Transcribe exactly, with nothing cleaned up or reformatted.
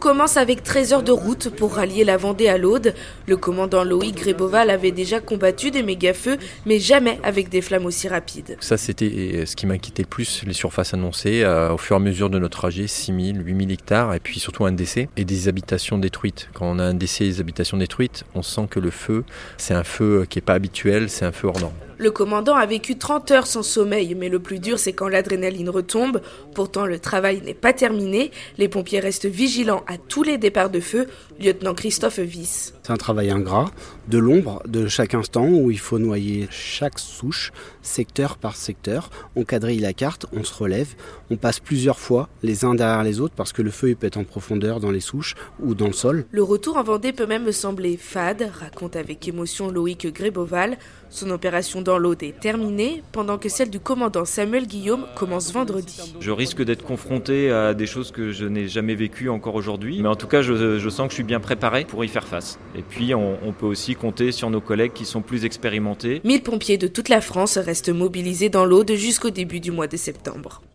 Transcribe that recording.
commence avec treize heures de route pour rallier la Vendée à l'Aude. Le commandant Loïc Gréboval avait déjà combattu des méga-feux, mais jamais avec des flammes aussi rapides. Ça, c'était ce qui m'inquiétait le plus, les surfaces annoncées. Euh, au fur et à mesure de notre trajet, six mille, huit mille hectares, et puis surtout un décès et des habitations détruites. Quand on a un décès et des habitations détruites, on sent que le feu, c'est un feu qui n'est pas habituel, c'est un feu hors norme. Le commandant a vécu trente heures sans sommeil, mais le plus dur, c'est quand l'adrénaline retombe. Pourtant, le travail n'est pas terminé. Les pompiers restent vigilants à tous les départs de feu. Lieutenant Christophe Wyss. C'est un travail ingrat, de l'ombre, de chaque instant, où il faut noyer chaque souche, secteur par secteur. On quadrille la carte, on se relève, on passe plusieurs fois les uns derrière les autres, parce que le feu il peut être en profondeur dans les souches ou dans le sol. Le retour en Vendée peut même me sembler fade, raconte avec émotion Loïc Gréboval. Son opération dans l'Aude est terminée, pendant que celle du commandant Samuel Guillaume commence vendredi. Je risque d'être confronté à des choses que je n'ai jamais vécues encore aujourd'hui, mais en tout cas je, je sens que je suis bien préparé pour y faire face. Et puis on, on peut aussi compter sur nos collègues qui sont plus expérimentés. mille pompiers de toute la France restent mobilisés dans l'Aude jusqu'au début du mois de septembre.